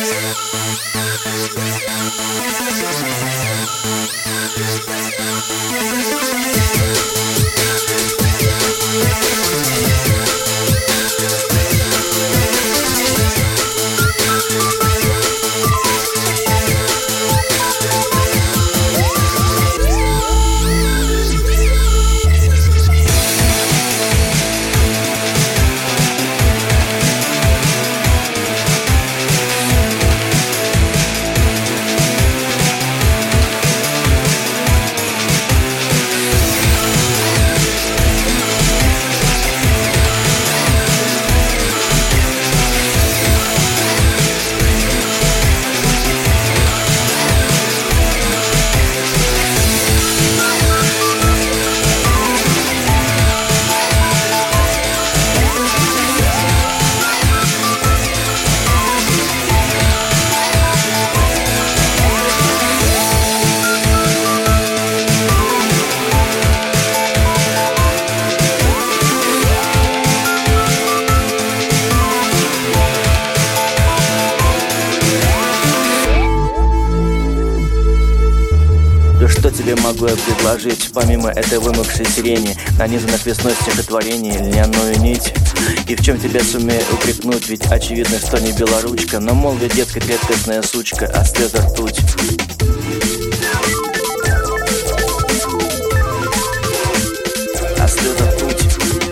Что тебе могу я предложить, помимо этой вымокшей сирени, нанизанных весной стихотворений, льняную нить? И в чем тебя сумею упрекнуть, ведь очевидно, что не белоручка, но мол, ведь детская редкостная сучка, а слеза ртуть. А слеза ртуть,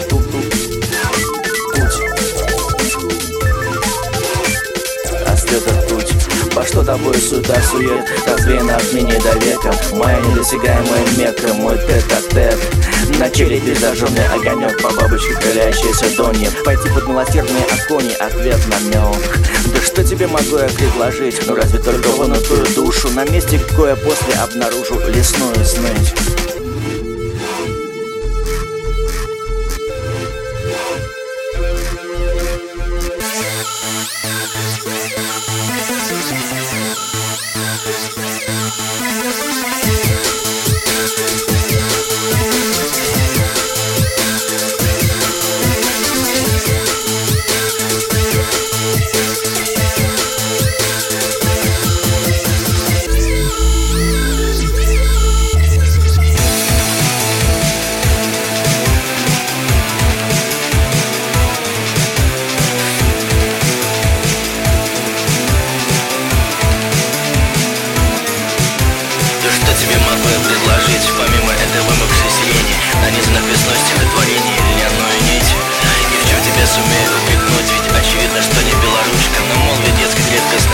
а слеза ртуть. По что тобой суета-сует, развеяна от ныне до века, моя недосягаемая мекка, мой тет-а-тет. На черепе зажженный огонек, по бабочке калящейся донья, пойти под милосердные окони, ответ намек. Да что тебе могу я предложить, ну разве только вынутую душу, на месте, кое после обнаружу лесную сныть. Предложить, помимо этой вымокшей сирени, нанизанных весной стихотворений, льняную нить. И в чем тебя сумею упрекнуть, ведь очевидно, что не белоручка, но мол, ведь детская редкость